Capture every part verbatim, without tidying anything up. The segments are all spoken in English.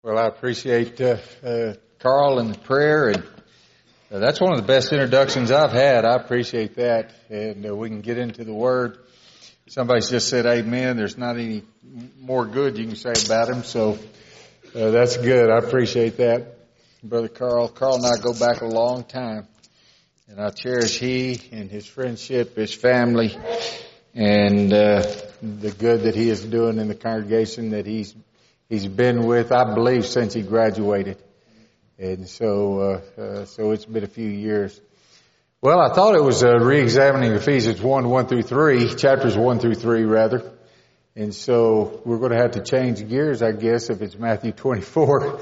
Well, I appreciate uh, uh, Carl and the prayer, and uh, that's one of the best introductions I've had. I appreciate that, and uh, we can get into the Word. Somebody's just said amen. There's not any more good you can say about him, so uh, that's good. I appreciate that, Brother Carl. Carl and I go back a long time, and I cherish he and his friendship, his family, and uh, the good that he is doing in the congregation that he's He's been with, I believe, since he graduated. And so, uh, uh, so it's been a few years. Well, I thought it was, uh, re-examining Ephesians one, one through three, chapters one through three, rather. And so we're going to have to change gears, I guess, if it's Matthew twenty-four.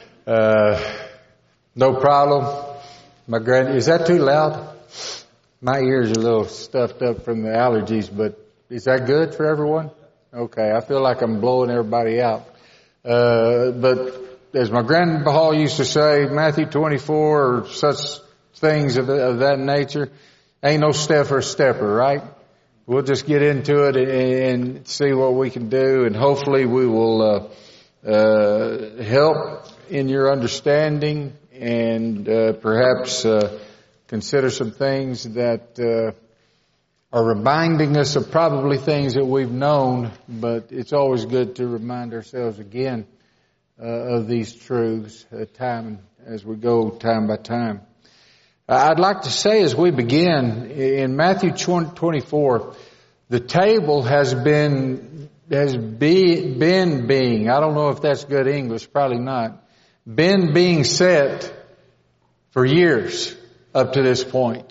Uh, no problem. My grand, is that too loud? My ears are a little stuffed up from the allergies, but is that good for everyone? Okay. I feel like I'm blowing everybody out. Uh, but as my grandpa used to say, Matthew twenty-four or such things of, of that nature, ain't no step or stepper, right? We'll just get into it and, and see what we can do, and hopefully we will uh, uh, help in your understanding and uh, perhaps uh, consider some things that uh, are reminding us of probably things that we've known, but it's always good to remind ourselves again uh, of these truths uh, time as we go time by time. Uh, I'd like to say as we begin in Matthew twenty-four, the table has been has be, been being I don't know if that's good English, probably not, been being set for years up to this point.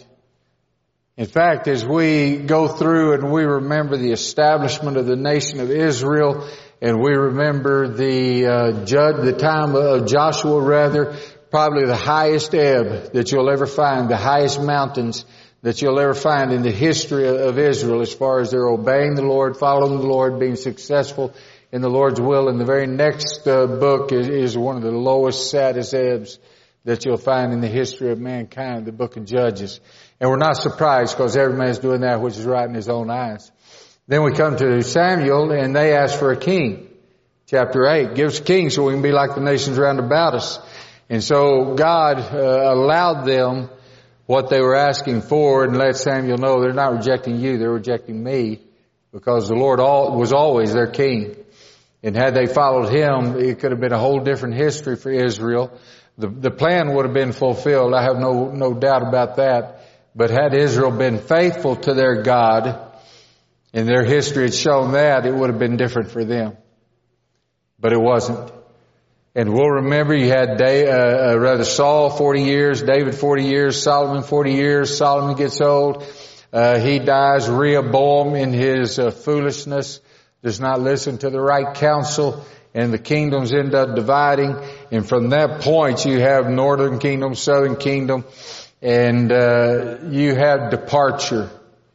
In fact, as we go through and we remember the establishment of the nation of Israel, and we remember the uh, judge, the time of Joshua, rather, probably the highest ebb that you'll ever find, the highest mountains that you'll ever find in the history of Israel, as far as they're obeying the Lord, following the Lord, being successful in the Lord's will. And the very next uh, book is, is one of the lowest, saddest ebbs that you'll find in the history of mankind, the book of Judges. And we're not surprised, because every man's doing that which is right in his own eyes. Then we come to Samuel, and they ask for a king. Chapter eight, give us a king so we can be like the nations round about us. And so God uh, allowed them what they were asking for, and let Samuel know they're not rejecting you, they're rejecting me, because the Lord all, was always their king. And had they followed him, it could have been a whole different history for Israel. The, the plan would have been fulfilled. I have no, no doubt about that. But had Israel been faithful to their God, and their history had shown that, it would have been different for them. But it wasn't. And we'll remember you had Day, uh, uh, rather Saul forty years, David forty years, Solomon forty years. Solomon gets old. Uh, he dies. Rehoboam, in his uh, foolishness, does not listen to the right counsel, and the kingdoms end up dividing. And from that point, you have northern kingdom, southern kingdom, and uh, you have departure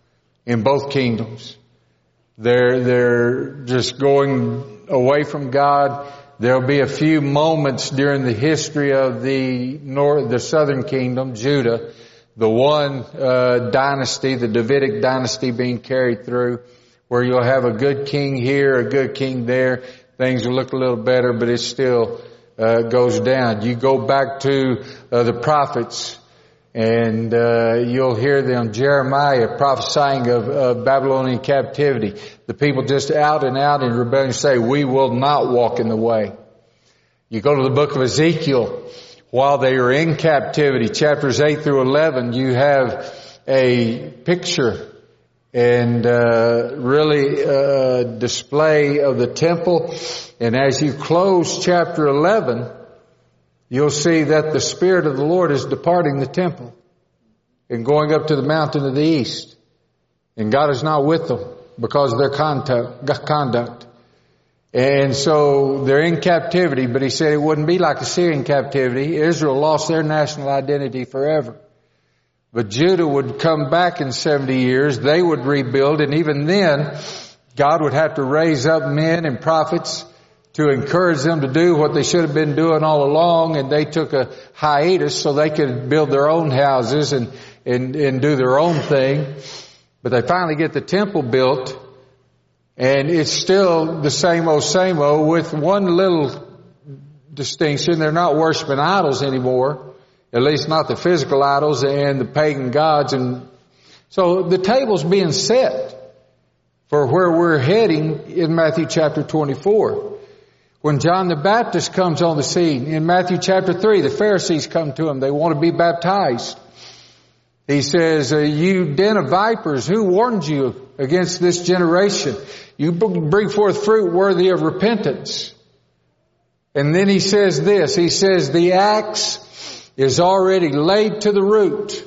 in both kingdoms. They're they're just going away from God. There'll be a few moments during the history of the north, the southern kingdom, Judah, the one uh, dynasty, the Davidic dynasty, being carried through, where you'll have a good king here, a good king there. Things will look a little better, but it still uh, goes down. You go back to uh, the prophets, and uh, you'll hear them, Jeremiah prophesying of, of Babylonian captivity. The people just out and out in rebellion say, we will not walk in the way. You go to the book of Ezekiel, while they are in captivity, chapters eight through eleven, you have a picture and uh really uh display of the temple. And as you close chapter eleven, you'll see that the Spirit of the Lord is departing the temple and going up to the mountain of the east. And God is not with them because of their conduct. conduct. And so they're in captivity, but he said it wouldn't be like Assyrian captivity. Israel lost their national identity forever. But Judah would come back in seventy years. They would rebuild, and even then, God would have to raise up men and prophets to encourage them to do what they should have been doing all along, and they took a hiatus so they could build their own houses and, and, and do their own thing. But they finally get the temple built, and it's still the same old, same old, with one little distinction. They're not worshiping idols anymore, at least not the physical idols and the pagan gods. And so the table's being set for where we're heading in Matthew chapter twenty-four. When John the Baptist comes on the scene, in Matthew chapter three, the Pharisees come to him. They want to be baptized. He says, uh, you den of vipers, who warned you against this generation? You bring forth fruit worthy of repentance. And then he says this, he says, the axe is already laid to the root.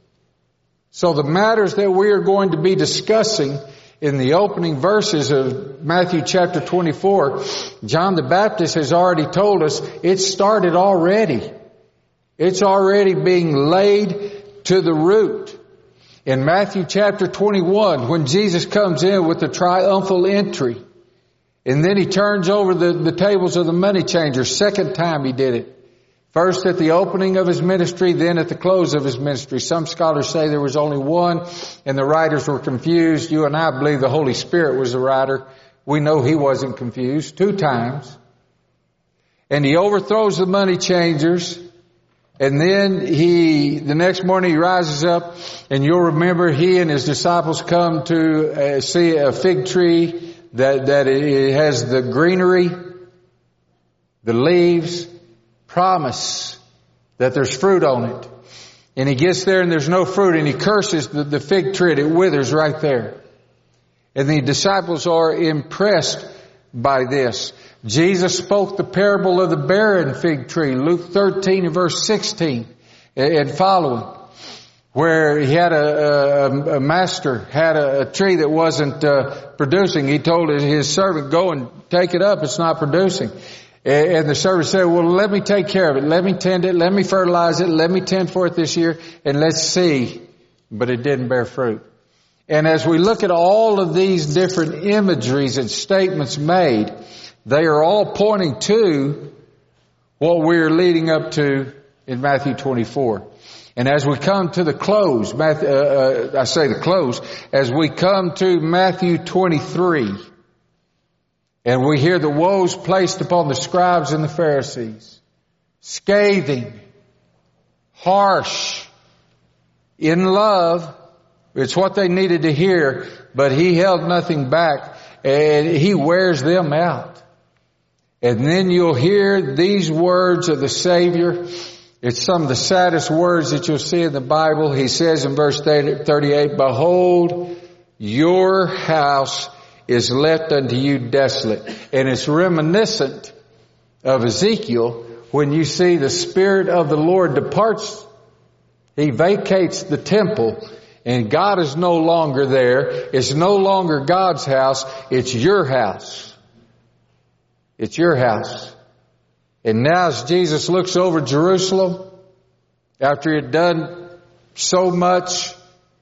So the matters that we are going to be discussing in the opening verses of Matthew chapter twenty-four, John the Baptist has already told us it started already. It's already being laid to the root. In Matthew chapter twenty-one, when Jesus comes in with the triumphal entry, and then he turns over the, the tables of the money changers, second time he did it. First at the opening of his ministry, then at the close of his ministry. Some scholars say there was only one and the writers were confused. You and I believe the Holy Spirit was the writer. We know he wasn't confused. Two times. And he overthrows the money changers. And then he, the next morning he rises up, and you'll remember he and his disciples come to uh, see a fig tree that, that it has the greenery, the leaves, promise that there's fruit on it. And he gets there and there's no fruit, and he curses the, the fig tree and it withers right there. And the disciples are impressed by this. Jesus spoke the parable of the barren fig tree, Luke thirteen and verse sixteen and following, where he had a, a, a master had a, a tree that wasn't uh, producing. He told his servant, go and take it up. It's not producing. And the servant said, well, let me take care of it. Let me tend it. Let me fertilize it. Let me tend for it this year. And let's see. But it didn't bear fruit. And as we look at all of these different imageries and statements made, they are all pointing to what we're leading up to in Matthew twenty-four. And as we come to the close, Matthew, uh, uh, I say the close, as we come to Matthew twenty-three, and we hear the woes placed upon the scribes and the Pharisees, scathing, harsh, in love. It's what they needed to hear, but he held nothing back, and he wears them out. And then you'll hear these words of the Savior. It's some of the saddest words that you'll see in the Bible. He says in verse thirty-eight, behold, your house is left unto you desolate. And it's reminiscent of Ezekiel when you see the Spirit of the Lord departs. He vacates the temple and God is no longer there. It's no longer God's house. It's your house. It's your house. And now as Jesus looks over Jerusalem, after he had done so much,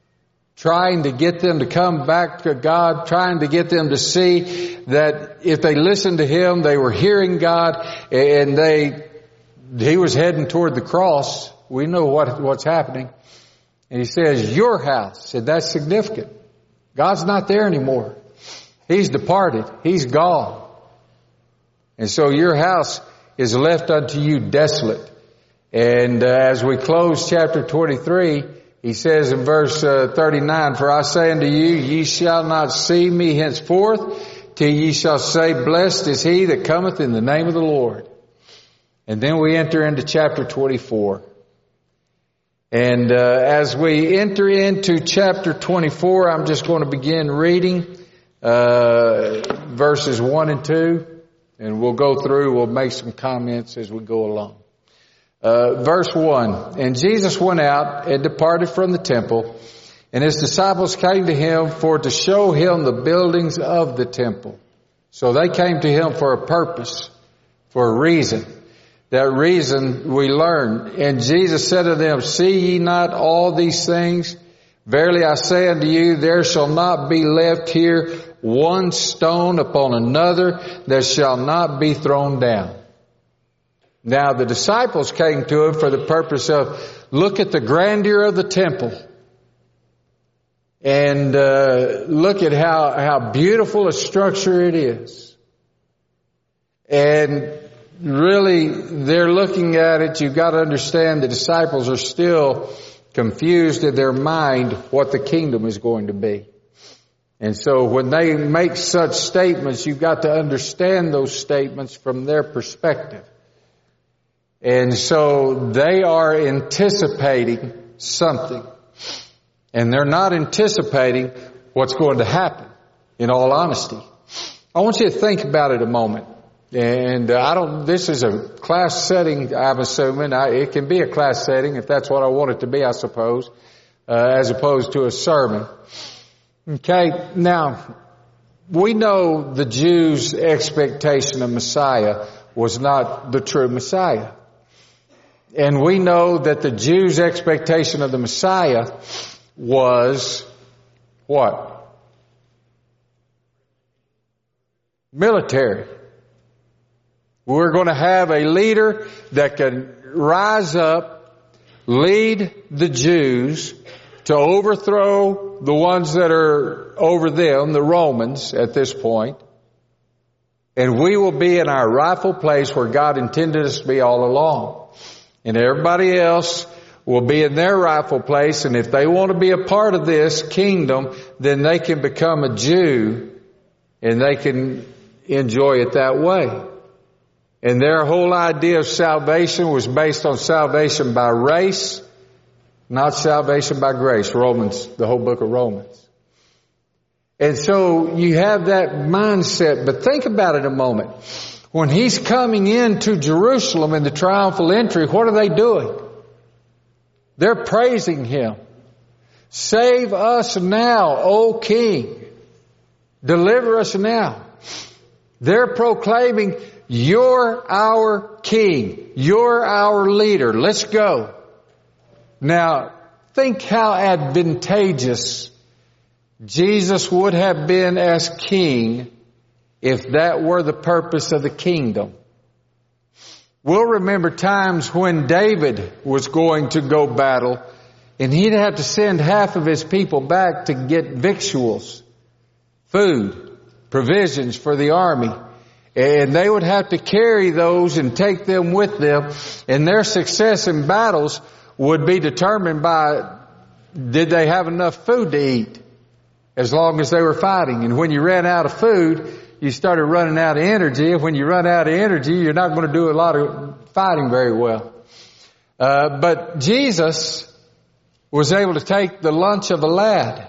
trying to get them to come back to God, trying to get them to see that if they listened to him, they were hearing God, and they, he was heading toward the cross. We know what, what's happening. And he says, your house. And that's significant. God's not there anymore. He's departed. He's gone. And so your house is left unto you desolate. And uh, as we close chapter twenty-three, he says in verse uh, thirty-nine, for I say unto you, ye shall not see me henceforth, till ye shall say, blessed is he that cometh in the name of the Lord. And then we enter into chapter twenty-four. And uh, as we enter into chapter twenty-four, I'm just going to begin reading uh, verses one and two. And we'll go through, we'll make some comments as we go along. Uh, verse one, and Jesus went out and departed from the temple, and his disciples came to him for to show him the buildings of the temple. So they came to him for a purpose, for a reason. That reason we learn. And Jesus said to them, see ye not all these things? Verily I say unto you, there shall not be left here one stone upon another that shall not be thrown down. Now the disciples came to him for the purpose of, look at the grandeur of the temple. And uh, look at how, how beautiful a structure it is. And really, they're looking at it. You've got to understand the disciples are still confused in their mind what the kingdom is going to be. And so when they make such statements, you've got to understand those statements from their perspective. And so they are anticipating something. And they're not anticipating what's going to happen, in all honesty. I want you to think about it a moment. And uh, I don't, this is a class setting, I'm assuming. I, it can be a class setting if that's what I want it to be, I suppose, uh, as opposed to a sermon. Okay, now, we know the Jews' expectation of Messiah was not the true Messiah. And we know that the Jews' expectation of the Messiah was what? Military. We're going to have a leader that can rise up, lead the Jews to overthrow the ones that are over them, the Romans at this point. And we will be in our rightful place where God intended us to be all along. And everybody else will be in their rightful place. And if they want to be a part of this kingdom, then they can become a Jew and they can enjoy it that way. And their whole idea of salvation was based on salvation by race, not salvation by grace. Romans, the whole book of Romans. And so you have that mindset, but think about it a moment. When he's coming into Jerusalem in the triumphal entry, what are they doing? They're praising him. Save us now, O King. Deliver us now. They're proclaiming, you're our King. You're our leader. Let's go. Now, think how advantageous Jesus would have been as king if that were the purpose of the kingdom. We'll remember times when David was going to go battle and he'd have to send half of his people back to get victuals, food, provisions for the army. And they would have to carry those and take them with them. And their success in battles would be determined by, did they have enough food to eat as long as they were fighting? And when you ran out of food, you started running out of energy. And when you run out of energy, you're not going to do a lot of fighting very well. Uh, but Jesus was able to take the lunch of a lad,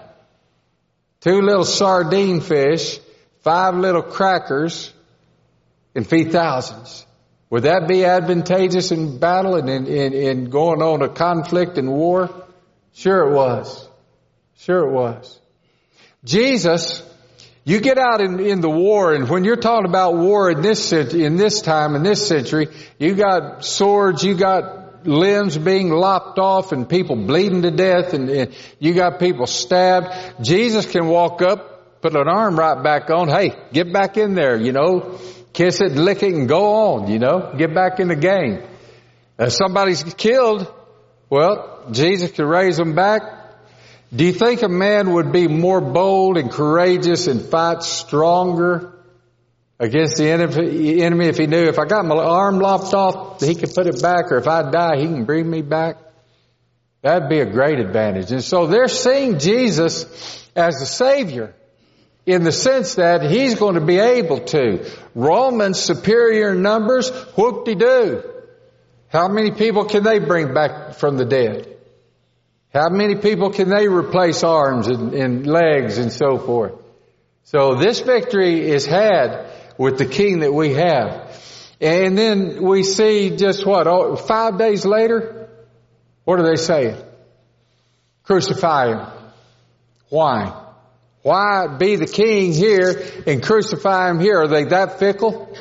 two little sardine fish, five little crackers, and feed thousands. Would that be advantageous in battle and in, in, in going on a conflict and war? Sure it was. Sure it was. Jesus, you get out in, in the war, and when you're talking about war in this in this time, in this century, you got swords, you got limbs being lopped off and people bleeding to death, and, and you got people stabbed. Jesus can walk up, put an arm right back on. Hey, get back in there, you know. Kiss it, lick it, and go on, you know. Get back in the game. If somebody's killed, well, Jesus can raise them back. Do you think a man would be more bold and courageous and fight stronger against the enemy if he knew if I got my arm lopped off, he could put it back, or if I die, he can bring me back? That'd be a great advantage. And so they're seeing Jesus as the Savior, in the sense that he's going to be able to. Romans, superior numbers, whoop-de-doo. How many people can they bring back from the dead? How many people can they replace arms and, and legs and so forth? So this victory is had with the king that we have. And then we see just what, oh, five days later, what are they saying? Crucify him. Why? Why be the king here and crucify him here? Are they that fickle?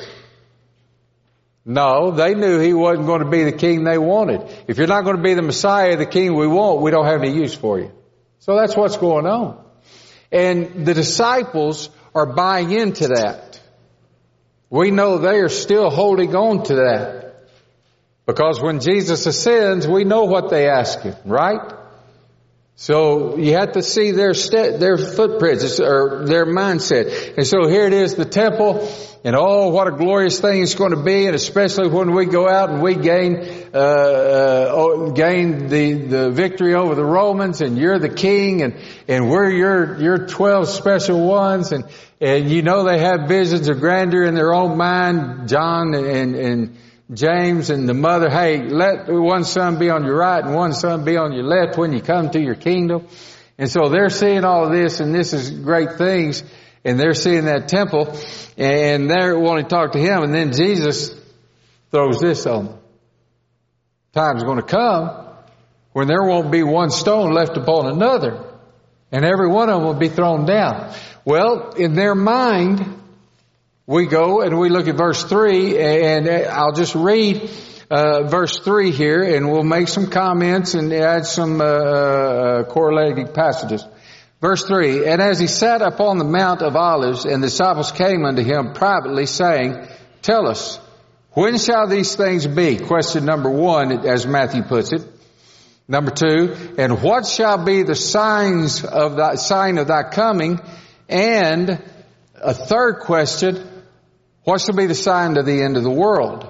No, they knew he wasn't going to be the king they wanted. If you're not going to be the Messiah, the king we want, we don't have any use for you. So that's what's going on. And the disciples are buying into that. We know they are still holding on to that. Because when Jesus ascends, we know what they ask him, right? So you have to see their ste- their footprints or their mindset. And so here it is, the temple, and oh, what a glorious thing it's going to be, and especially when we go out and we gain uh, uh gain the the victory over the Romans, and you're the king, and and we're your your twelve special ones, and and you know they have visions of grandeur in their own mind, John and and, and James and the mother, hey, let one son be on your right and one son be on your left when you come to your kingdom. And so they're seeing all of this, and this is great things, and they're seeing that temple, and they're wanting to talk to him, and then Jesus throws this on them. Time's going to come when there won't be one stone left upon another, and every one of them will be thrown down. Well, in their mind, we go and we look at verse three, and I'll just read uh, verse three here, and we'll make some comments and add some uh, uh, correlating passages. Verse three, and as he sat upon the Mount of Olives, and the disciples came unto him privately, saying, tell us, when shall these things be? Question number one, as Matthew puts it. Number two, and what shall be the signs of thy sign of thy coming? And a third question, what shall be the sign to the end of the world?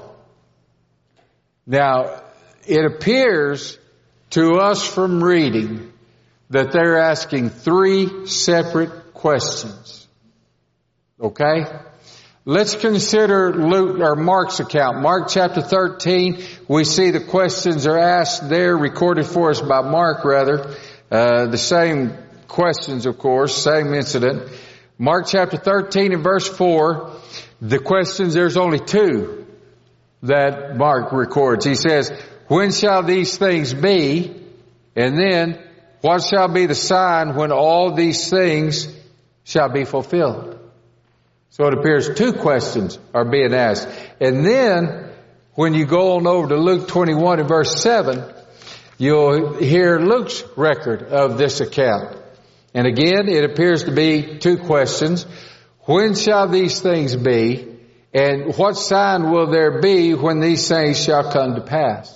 Now, it appears to us from reading that they're asking three separate questions. Okay? Let's consider Luke or Mark's account. Mark chapter thirteen, we see the questions are asked there, recorded for us by Mark rather. Uh, the same questions, of course, same incident. Mark chapter thirteen and verse four, the questions, there's only two that Mark records. He says, when shall these things be? And then, what shall be the sign when all these things shall be fulfilled? So it appears two questions are being asked. And then, when you go on over to Luke twenty-one and verse seven, you'll hear Luke's record of this account. And again, it appears to be two questions. When shall these things be? And what sign will there be when these things shall come to pass?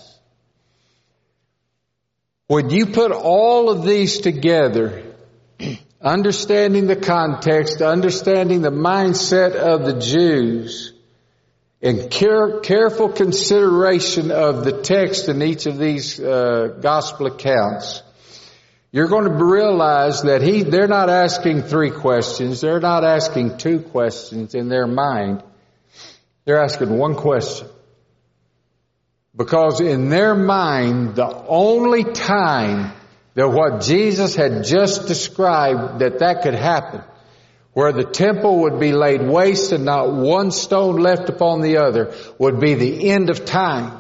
When you put all of these together, understanding the context, understanding the mindset of the Jews, and care, careful consideration of the text in each of these uh, gospel accounts, you're going to realize that he, they're not asking three questions. They're not asking two questions in their mind. They're asking one question. Because in their mind, the only time that what Jesus had just described that that could happen, where the temple would be laid waste and not one stone left upon the other, would be the end of time.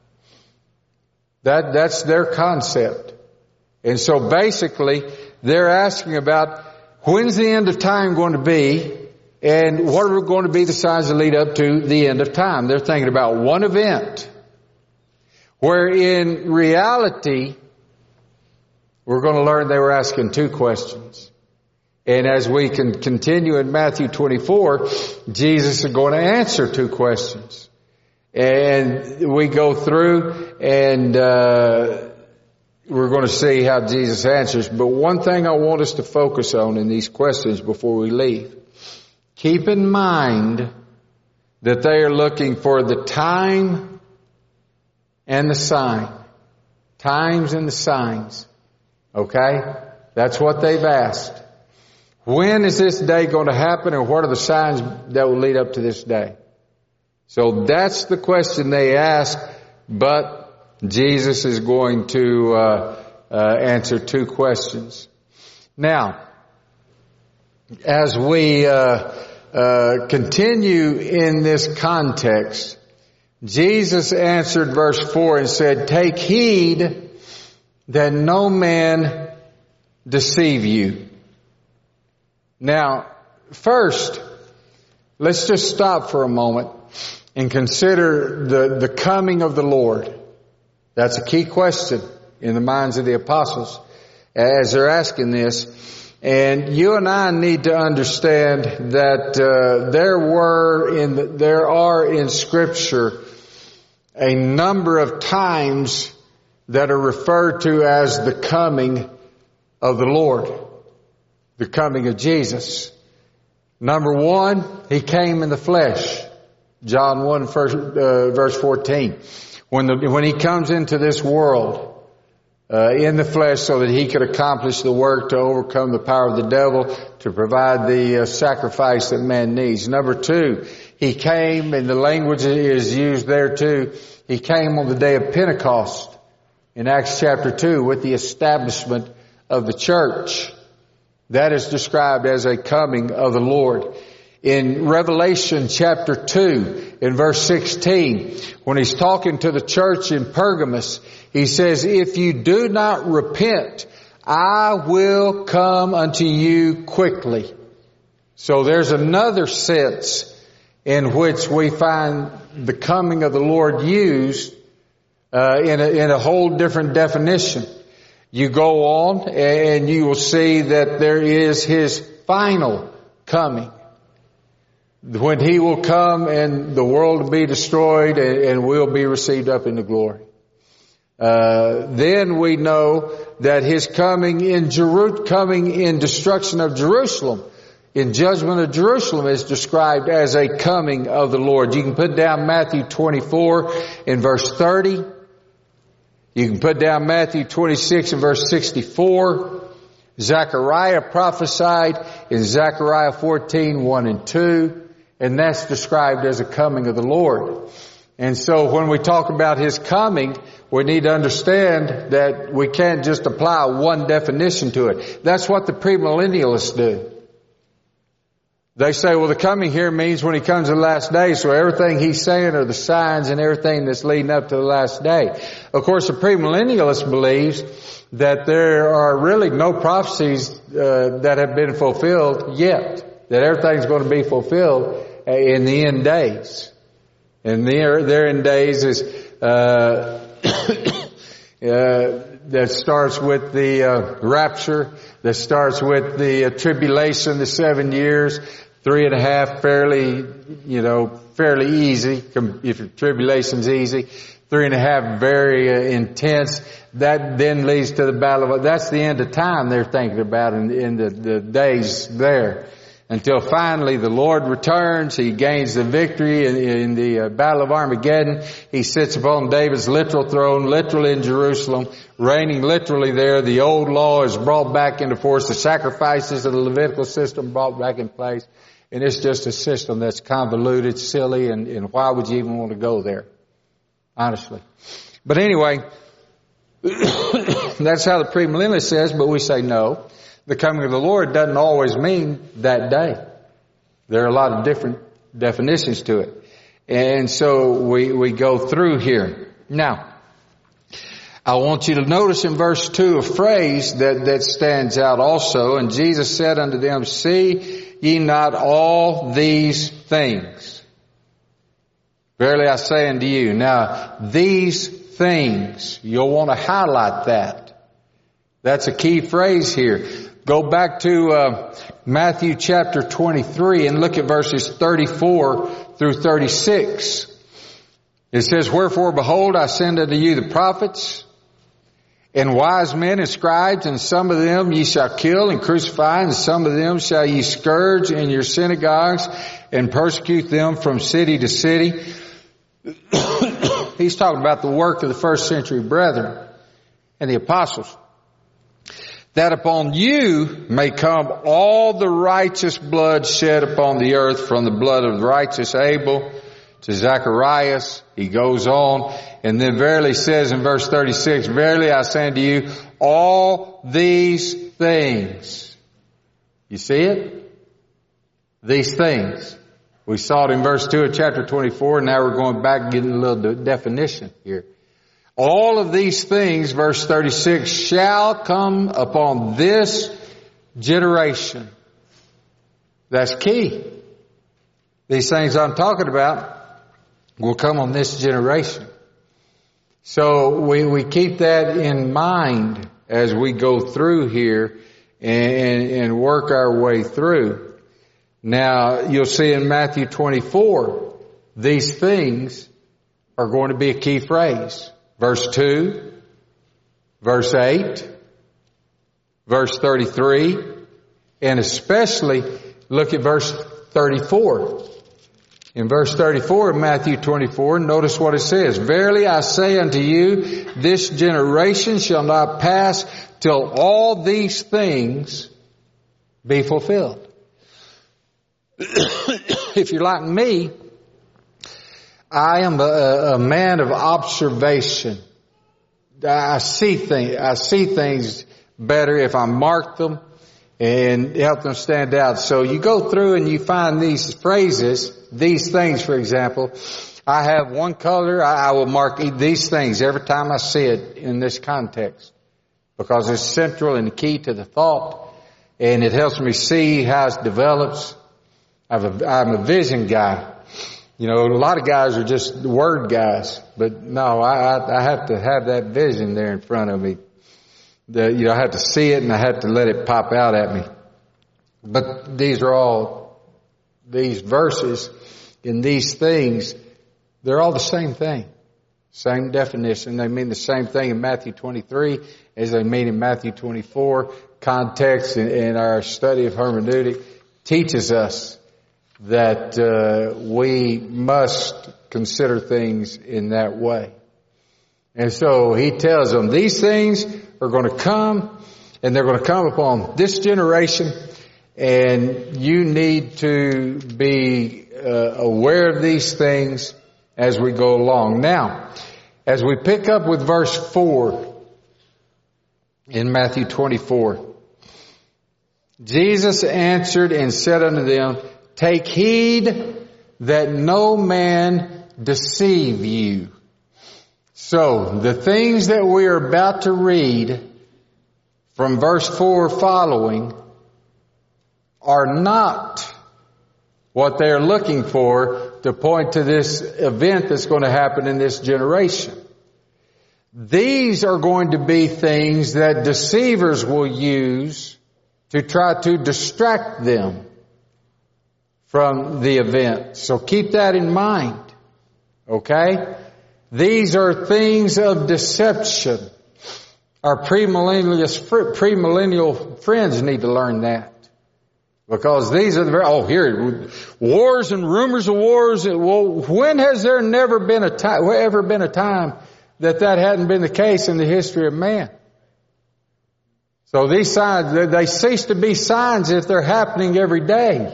That, that's their concept. And so basically, they're asking about when's the end of time going to be, and what are going to be the signs that lead up to the end of time. They're thinking about one event, where in reality, we're going to learn they were asking two questions. And as we can continue in Matthew twenty-four, Jesus is going to answer two questions. And we go through and uh we're going to see how Jesus answers. But one thing I want us to focus on in these questions before we leave. Keep in mind that they are looking for the time and the sign. Times and the signs. Okay? That's what they've asked. When is this day going to happen, and what are the signs that will lead up to this day? So that's the question they ask, but Jesus is going to uh, uh, answer two questions. Now, as we uh, uh, continue in this context, Jesus answered verse four and said, take heed that no man deceive you. Now, first, let's just stop for a moment and consider the, the coming of the Lord. That's a key question in the minds of the apostles as they're asking this. And you and I need to understand that uh, there were in the, there are in Scripture a number of times that are referred to as the coming of the Lord, the coming of Jesus. Number one, He came in the flesh. John one, verse, uh, verse fourteen. When the, when He comes into this world, uh, in the flesh so that He could accomplish the work to overcome the power of the devil, to provide the uh, sacrifice that man needs. Number two, He came, and the language is used there too, He came on the day of Pentecost in Acts chapter two with the establishment of the church. That is described as a coming of the Lord. In Revelation chapter two, in verse sixteen, when He's talking to the church in Pergamos, He says, if you do not repent, I will come unto you quickly. So there's another sense in which we find the coming of the Lord used uh, in a, in a whole different definition. You go on and you will see that there is His final coming, when He will come and the world will be destroyed and, and we'll be received up into glory. Uh, then we know that His coming in Jeru- coming in destruction of Jerusalem, in judgment of Jerusalem, is described as a coming of the Lord. You can put down Matthew twenty-four in verse thirty. You can put down Matthew twenty-six in verse sixty-four. Zechariah prophesied in Zechariah fourteen, one and two. And that's described as a coming of the Lord. And so when we talk about His coming, we need to understand that we can't just apply one definition to it. That's what the premillennialists do. They say, well, the coming here means when He comes in the last day, so everything He's saying are the signs and everything that's leading up to the last day. Of course, the premillennialist believes that there are really no prophecies uh, that have been fulfilled yet, that everything's going to be fulfilled in the end days. And their, their end days is uh, uh that starts with the uh, rapture, that starts with the uh, tribulation, the seven years, three and a half fairly, you know, fairly easy, if your tribulation's easy, three and a half very uh, intense. That then leads to the battle of, that's the end of time they're thinking about in, in the, the days there. Until finally the Lord returns, He gains the victory in, in the uh, Battle of Armageddon. He sits upon David's literal throne, literally in Jerusalem, reigning literally there. The old law is brought back into force. The sacrifices of the Levitical system brought back in place. And it's just a system that's convoluted, silly, and, and why would you even want to go there? Honestly. But anyway, that's how the premillennialist says, but we say no. The coming of the Lord doesn't always mean that day. There are a lot of different definitions to it. And so we, we go through here. Now, I want you to notice in verse two a phrase that, that stands out also. And Jesus said unto them, see ye not all these things? Verily I say unto you. Now, these things, you'll want to highlight that. That's a key phrase here. Go back to uh, Matthew chapter twenty-three and look at verses thirty-four through thirty-six. It says, wherefore, behold, I send unto you the prophets and wise men and scribes, and some of them ye shall kill and crucify, and some of them shall ye scourge in your synagogues and persecute them from city to city. He's talking about the work of the first century brethren and the apostles. That upon you may come all the righteous blood shed upon the earth, from the blood of the righteous Abel to Zacharias. He goes on and then verily says in verse thirty-six, verily I say unto you, all these things. You see it? These things. We saw it in verse two of chapter twenty-four. Now we're going back and getting a little definition here. All of these things, verse thirty-six, shall come upon this generation. That's key. These things I'm talking about will come on this generation. So we, we keep that in mind as we go through here and, and work our way through. Now, you'll see in Matthew twenty-four, these things are going to be a key phrase. Verse two, verse eight, verse thirty-three, and especially look at verse thirty-four. In verse thirty-four of Matthew twenty-four, notice what it says. Verily I say unto you, this generation shall not pass till all these things be fulfilled. If you're like me, I am a, a man of observation. I see things, I see things better if I mark them and help them stand out. So you go through and you find these phrases, these things, for example. I have one color, I, I will mark these things every time I see it in this context, because it's central and key to the thought, and it helps me see how it develops. I'm a, I'm a vision guy. You know, a lot of guys are just word guys, but no, I, I have to have that vision there in front of me. The, you know, I have to see it and I have to let it pop out at me. But these are all, these verses and these things, they're all the same thing. Same definition. They mean the same thing in Matthew twenty-three as they mean in Matthew twenty-four. Context in, in our study of hermeneutic teaches us that uh, we must consider things in that way. And so he tells them these things are going to come, and they're going to come upon this generation, and you need to be uh, aware of these things as we go along. Now, as we pick up with verse four in Matthew twenty-four, Jesus answered and said unto them, take heed that no man deceive you. So, the things that we are about to read from verse four following are not what they are looking for to point to this event that's going to happen in this generation. These are going to be things that deceivers will use to try to distract them from the event. So keep that in mind. Okay? These are things of deception. Our premillennial, premillennial friends need to learn that. Because these are the very, oh here, wars and rumors of wars. Well, when has there never been a time, ever been a time that that hadn't been the case in the history of man? So these signs, they cease to be signs if they're happening every day.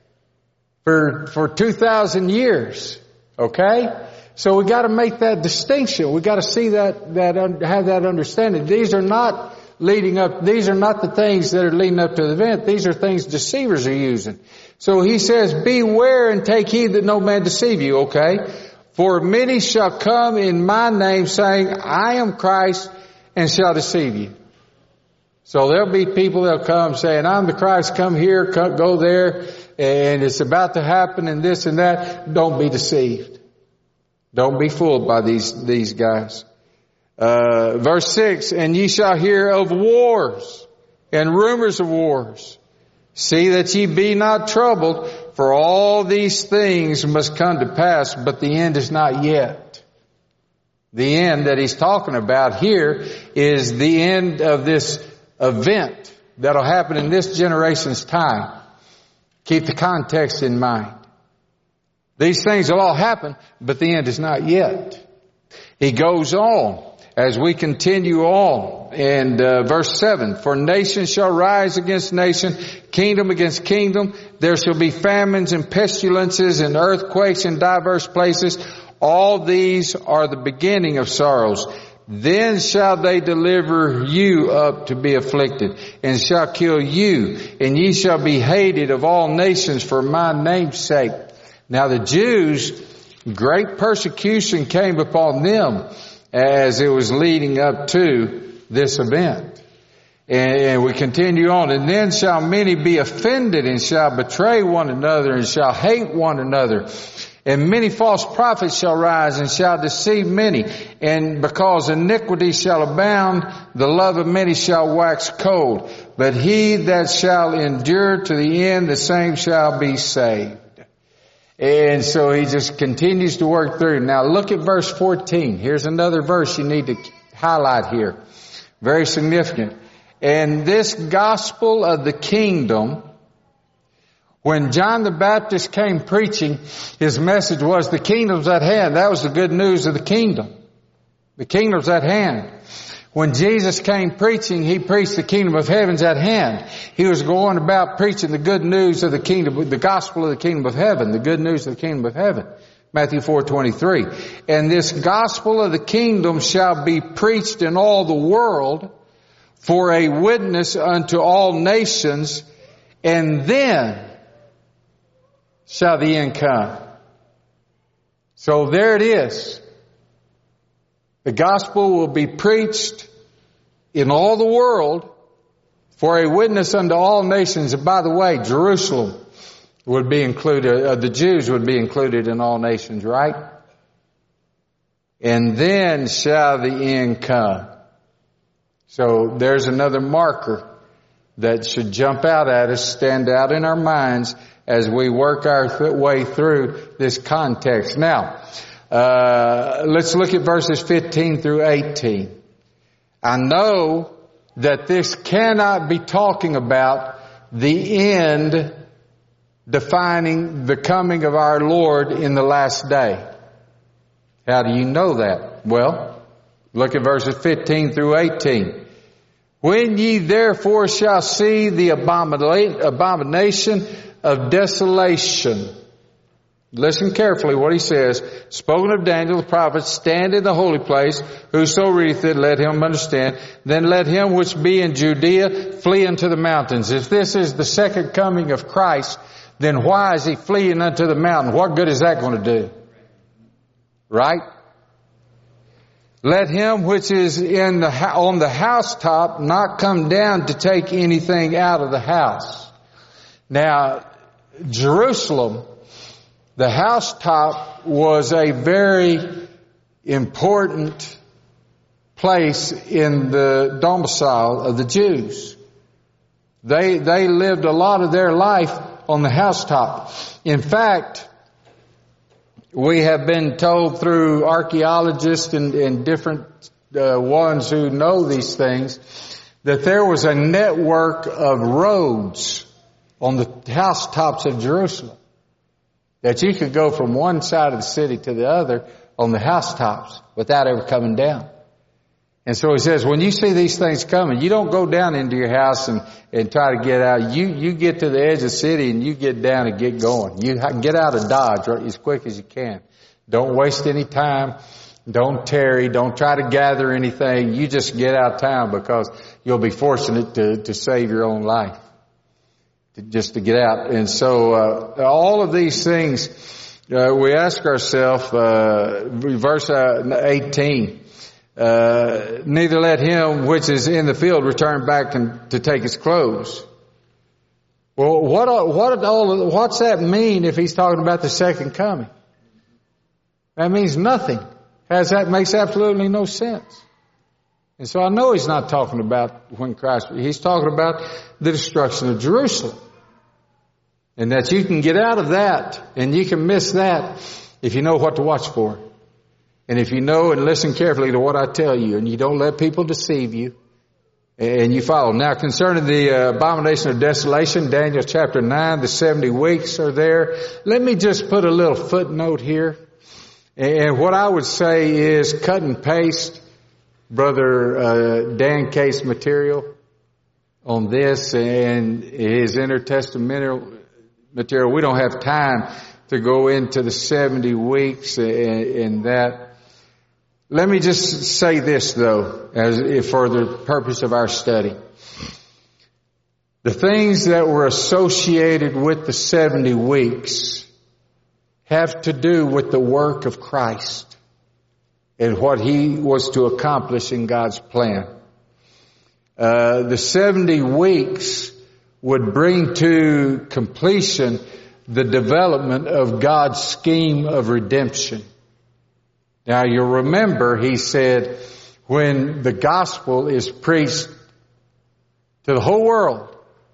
For, for two thousand years. Okay? So we gotta make that distinction. We gotta see that, that, have that understanding. These are not leading up, these are not the things that are leading up to the event. These are things deceivers are using. So he says, beware and take heed that no man deceive you. Okay? For many shall come in my name saying, I am Christ, and shall deceive you. So there'll be people that'll come saying, I'm the Christ, come here, come, go there, and it's about to happen and this and that. Don't be deceived. Don't be fooled by these, these guys. Uh, verse six, and ye shall hear of wars and rumors of wars. See that ye be not troubled, for all these things must come to pass, but the end is not yet. The end that he's talking about here is the end of this event that'll happen in this generation's time. Keep the context in mind. These things will all happen, but the end is not yet. He goes on as we continue on in uh, verse seven. For nation shall rise against nation, kingdom against kingdom. There shall be famines and pestilences and earthquakes in diverse places. All these are the beginning of sorrows. Then shall they deliver you up to be afflicted, and shall kill you, and ye shall be hated of all nations for my name's sake. Now the Jews, great persecution came upon them as it was leading up to this event. And we continue on. And then shall many be offended, and shall betray one another, and shall hate one another. And many false prophets shall rise and shall deceive many. And because iniquity shall abound, the love of many shall wax cold. But he that shall endure to the end, the same shall be saved. And so he just continues to work through. Now look at verse fourteen. Here's another verse you need to highlight here. Very significant. And this gospel of the kingdom, when John the Baptist came preaching, his message was the kingdom's at hand. That was the good news of the kingdom. The kingdom's at hand. When Jesus came preaching, He preached the kingdom of heaven's at hand. He was going about preaching the good news of the kingdom, the gospel of the kingdom of heaven, the good news of the kingdom of heaven. Matthew four twenty-three. And this gospel of the kingdom shall be preached in all the world for a witness unto all nations, and then shall the end come. So there it is. The gospel will be preached in all the world for a witness unto all nations. And by the way, Jerusalem would be included, uh, the Jews would be included in all nations, right? And then shall the end come. So there's another marker that should jump out at us, stand out in our minds as we work our th- way through this context. Now, uh, let's look at verses fifteen through eighteen. I know that this cannot be talking about the end defining the coming of our Lord in the last day. How do you know that? Well, look at verses fifteen through eighteen. When ye therefore shall see the abomina- abomination of desolation. Listen carefully what he says. Spoken of Daniel the prophet, stand in the holy place. Whoso readeth it, let him understand. Then let him which be in Judea flee into the mountains. If this is the second coming of Christ, then why is he fleeing unto the mountain? What good is that going to do? Right? Let him which is in the on the housetop not come down to take anything out of the house. Now, Jerusalem, the housetop was a very important place in the domicile of the Jews. They, they lived a lot of their life on the housetop. In fact, we have been told through archaeologists and, and different uh, ones who know these things that there was a network of roads on the housetops of Jerusalem, that you could go from one side of the city to the other on the housetops without ever coming down. And so he says, when you see these things coming, you don't go down into your house and, and try to get out. You, you get to the edge of the city and you get down and get going. You get out of Dodge right, as quick as you can. Don't waste any time. Don't tarry. Don't try to gather anything. You just get out of town because you'll be fortunate to, to save your own life. To, just to get out. And so, uh, all of these things, uh, we ask ourselves, uh, verse uh, eighteen, Uh, neither let him which is in the field return back and, to take his clothes. Well, what, what all, what's that mean if he's talking about the second coming? That means nothing. As that makes absolutely no sense. And so I know he's not talking about when Christ, he's talking about the destruction of Jerusalem. And that you can get out of that and you can miss that if you know what to watch for. And if you know and listen carefully to what I tell you, and you don't let people deceive you, and you follow. Now, concerning the uh, abomination of desolation, Daniel chapter nine, the seventy weeks are there. Let me just put a little footnote here. And what I would say is cut and paste Brother uh, Dan Case material on this and his intertestamental material. We don't have time to go into the seventy weeks and, and that. Let me just say this, though, as for the purpose of our study. The things that were associated with the seventy weeks have to do with the work of Christ and what He was to accomplish in God's plan. Uh, the seventy weeks would bring to completion the development of God's scheme of redemption. Now you'll remember he said when the gospel is preached to the whole world,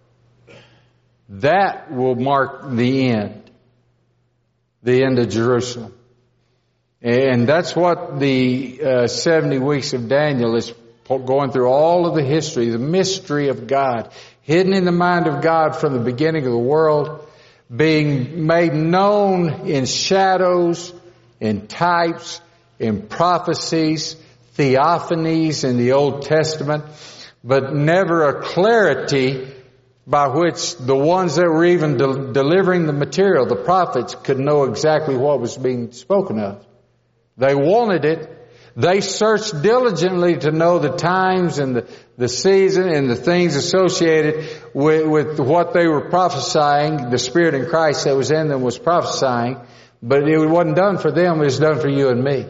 that will mark the end, the end of Jerusalem. And that's what the uh, seventy weeks of Daniel is going through all of the history, the mystery of God, hidden in the mind of God from the beginning of the world, being made known in shadows, in types, in prophecies, theophanies in the Old Testament, but never a clarity by which the ones that were even de- delivering the material, the prophets, could know exactly what was being spoken of. They wanted it. They searched diligently to know the times and the, the season and the things associated with, with what they were prophesying. The Spirit in Christ that was in them was prophesying, but it wasn't done for them. It was done for you and me.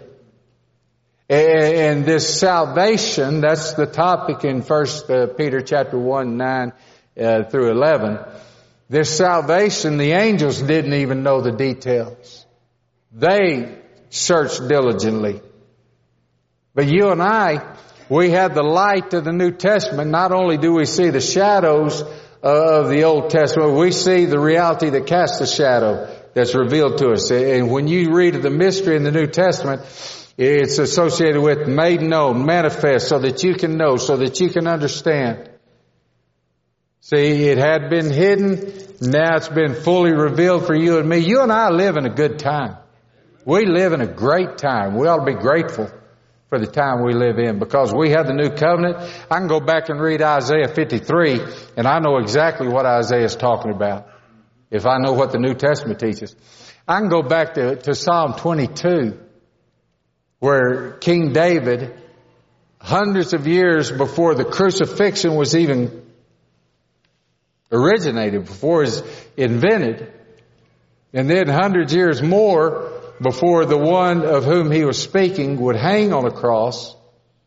And this salvation, that's the topic in First Peter chapter one, nine uh, through eleven. This salvation, the angels didn't even know the details. They searched diligently. But you and I, we have the light of the New Testament. Not only do we see the shadows of the Old Testament, we see the reality that casts the shadow that's revealed to us. And when you read of the mystery in the New Testament, it's associated with made known, manifest, so that you can know, so that you can understand. See, it had been hidden. Now it's been fully revealed for you and me. You and I live in a good time. We live in a great time. We ought to be grateful for the time we live in because we have the new covenant. I can go back and read Isaiah fifty-three and I know exactly what Isaiah is talking about if I know what the New Testament teaches. I can go back to, to Psalm twenty-two where King David, hundreds of years before the crucifixion was even originated, before it was invented, and then hundreds of years more before the one of whom he was speaking would hang on a cross.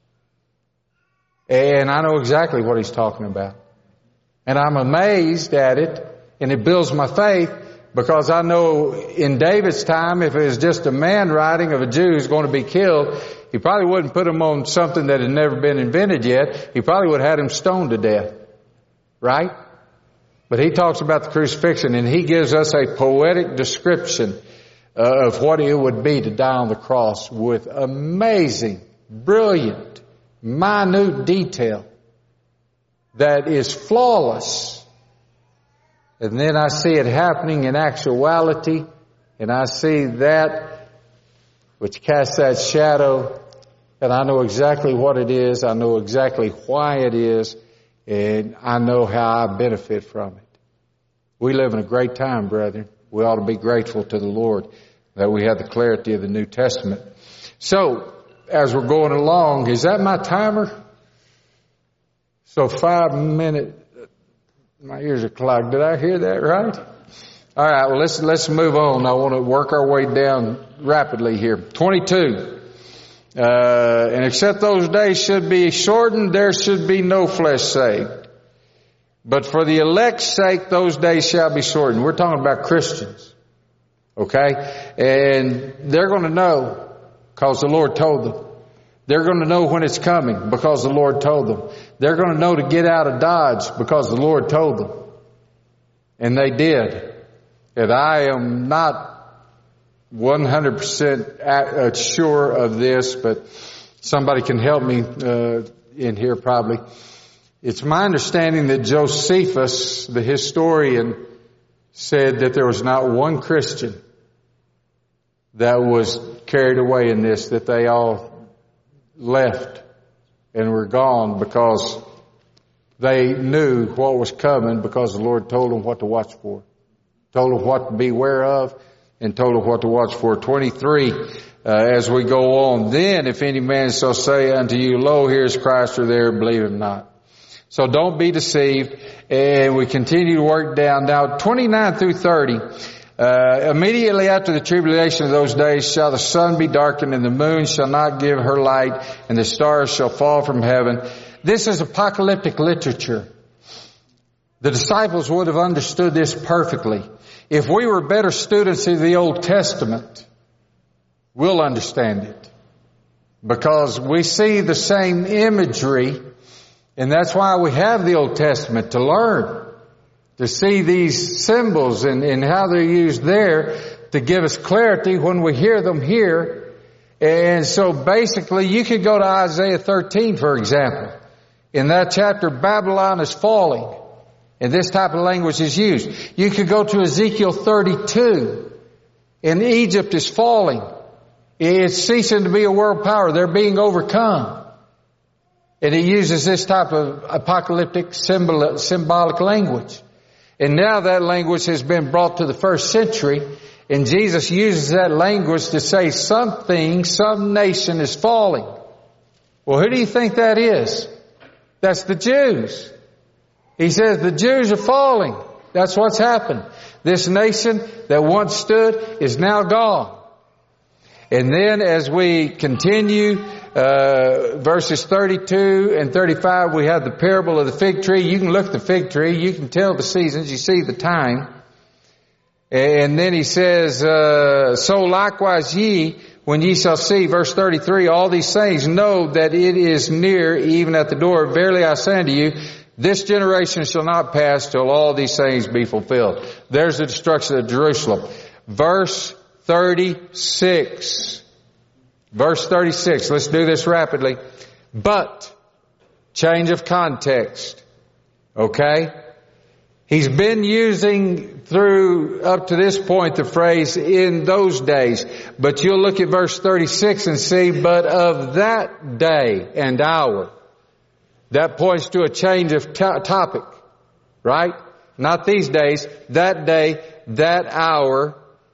And I know exactly what he's talking about. And I'm amazed at it, and it builds my faith because I know in David's time, if it was just a man writing of a Jew who's going to be killed, he probably wouldn't put him on something that had never been invented yet. He probably would have had him stoned to death. Right? But he talks about the crucifixion, and he gives us a poetic description of what it would be to die on the cross with amazing, brilliant, minute detail that is flawless. And then I see it happening in actuality, and I see that which casts that shadow, and I know exactly what it is, I know exactly why it is, and I know how I benefit from it. We live in a great time, brethren. We ought to be grateful to the Lord that we have the clarity of the New Testament. So, as we're going along, is that my timer? So five minutes, my ears are clogged. Did I hear that right? All right, well, let's, let's move on. I want to work our way down rapidly here. twenty-two. Uh, and except those days should be shortened, there should be no flesh saved. But for the elect's sake, those days shall be shortened. We're talking about Christians. Okay? And they're going to know because the Lord told them. They're going to know when it's coming because the Lord told them. They're going to know to get out of Dodge because the Lord told them. And they did. And I am not one hundred percent sure of this, but somebody can help me uh, in here probably. It's my understanding that Josephus, the historian, said that there was not one Christian that was carried away in this, that they all left and were gone because they knew what was coming because the Lord told them what to watch for, told them what to beware of, and told them what to watch for. twenty-three, uh, as we go on, then if any man shall say unto you, lo, here's Christ, or there, believe him not. So don't be deceived. And we continue to work down. Now, twenty-nine through thirty, uh, immediately after the tribulation of those days shall the sun be darkened, and the moon shall not give her light, and the stars shall fall from heaven. This is apocalyptic literature. The disciples would have understood this perfectly. If we were better students of the Old Testament, we'll understand it. Because we see the same imagery, and that's why we have the Old Testament, to learn, to see these symbols and, and how they're used there to give us clarity when we hear them here. And so basically you could go to Isaiah thirteen, for example. In that chapter, Babylon is falling. And this type of language is used. You could go to Ezekiel thirty-two. And Egypt is falling. It's ceasing to be a world power. They're being overcome. And he uses this type of apocalyptic symbol, symbolic language. And now that language has been brought to the first century. And Jesus uses that language to say something, some nation is falling. Well, who do you think that is? That's the Jews. He says the Jews are falling. That's what's happened. This nation that once stood is now gone. And then as we continue, uh, verses thirty-two and thirty-five, we have the parable of the fig tree. You can look at the fig tree. You can tell the seasons. You see the time. And then he says, uh, so likewise ye, when ye shall see, verse thirty-three, all these things, know that it is near, even at the door. Verily I say unto you, this generation shall not pass till all these things be fulfilled. There's the destruction of Jerusalem. Verse thirty-six. Verse thirty-six. Let's do this rapidly. But, change of context. Okay? He's been using through up to this point the phrase in those days. But you'll look at verse thirty-six and see, but of that day and hour. That points to a change of to- topic, right? Not these days, that day, that hour.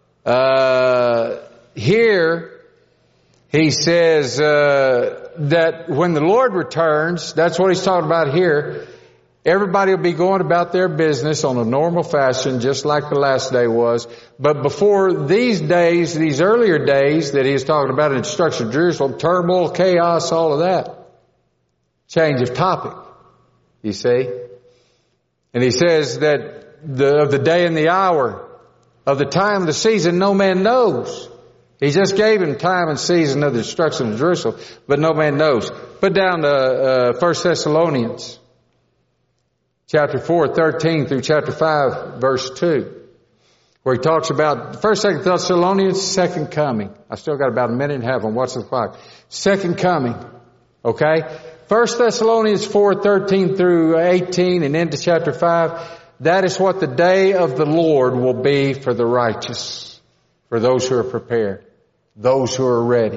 Uh, here, he says uh, that when the Lord returns, that's what he's talking about here, everybody will be going about their business on a normal fashion, just like the last day was. But before these days, these earlier days that he's talking about in the destruction of Jerusalem, turmoil, chaos, all of that. Change of topic, you see. And he says that the, of the day and the hour, of the time of the season, no man knows. He just gave him time and season of the destruction of Jerusalem, but no man knows. Put down to uh, First Thessalonians, chapter four, thirteen through chapter five, verse two, where he talks about First, Second Thessalonians, second coming. I still got about a minute and a half on what's the clock. Second coming, okay. First Thessalonians four, thirteen through eighteen and into chapter five, that is what the day of the Lord will be for the righteous, for those who are prepared, those who are ready.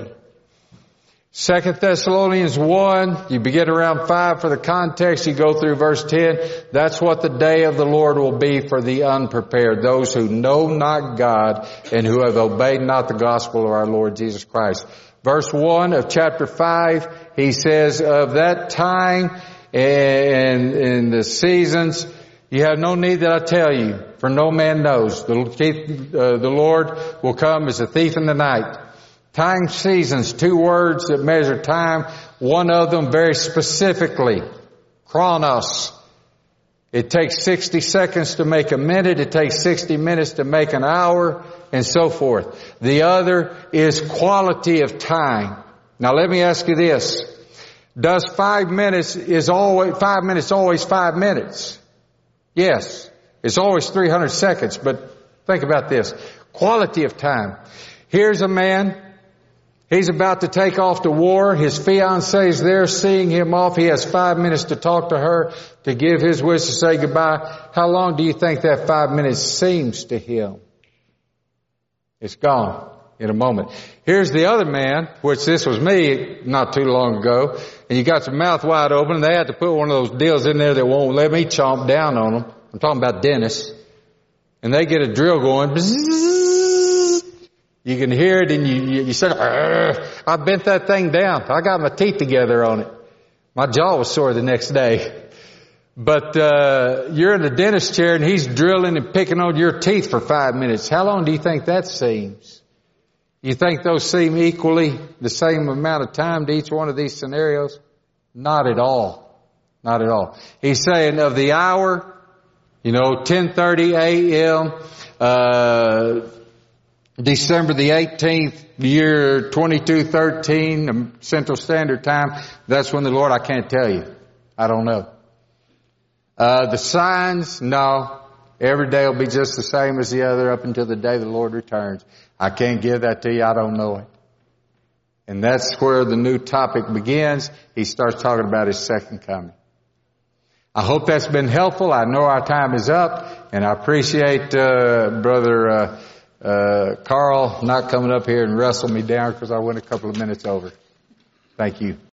Second Thessalonians one, you begin around five for the context, you go through verse ten, that's what the day of the Lord will be for the unprepared, those who know not God and who have obeyed not the gospel of our Lord Jesus Christ. Verse one of chapter five, he says, of that time and in the seasons, you have no need that I tell you, for no man knows. The, uh, the Lord will come as a thief in the night. Time, seasons, two words that measure time. One of them very specifically, chronos. It takes sixty seconds to make a minute. It takes sixty minutes to make an hour, and so forth. The other is quality of time. Now let me ask you this. Does five minutes is always, five minutes always five minutes? Yes. It's always three hundred seconds, but think about this. Quality of time. Here's a man. He's about to take off to war. His fiancée is there seeing him off. He has five minutes to talk to her, to give his wish to say goodbye. How long do you think that five minutes seems to him? It's gone in a moment. Here's the other man, which this was me not too long ago, and you got your mouth wide open, and they had to put one of those deals in there that won't let me chomp down on them. I'm talking about dentists. And they get a drill going. Bzzz. You can hear it, and you, you, you say, I bent that thing down. I got my teeth together on it. My jaw was sore the next day. But uh you're in the dentist chair, and he's drilling and picking on your teeth for five minutes. How long do you think that seems? You think those seem equally the same amount of time to each one of these scenarios? Not at all. Not at all. He's saying of the hour, you know, ten thirty a.m., uh, December the eighteenth, year twenty-two thirteen, Central Standard Time. That's when the Lord, I can't tell you. I don't know. Uh, the signs, no. Every day will be just the same as the other up until the day the Lord returns. I can't give that to you. I don't know it. And that's where the new topic begins. He starts talking about his second coming. I hope that's been helpful. I know our time is up, and I appreciate uh, Brother uh, uh, Carl not coming up here and wrestle me down because I went a couple of minutes over. Thank you.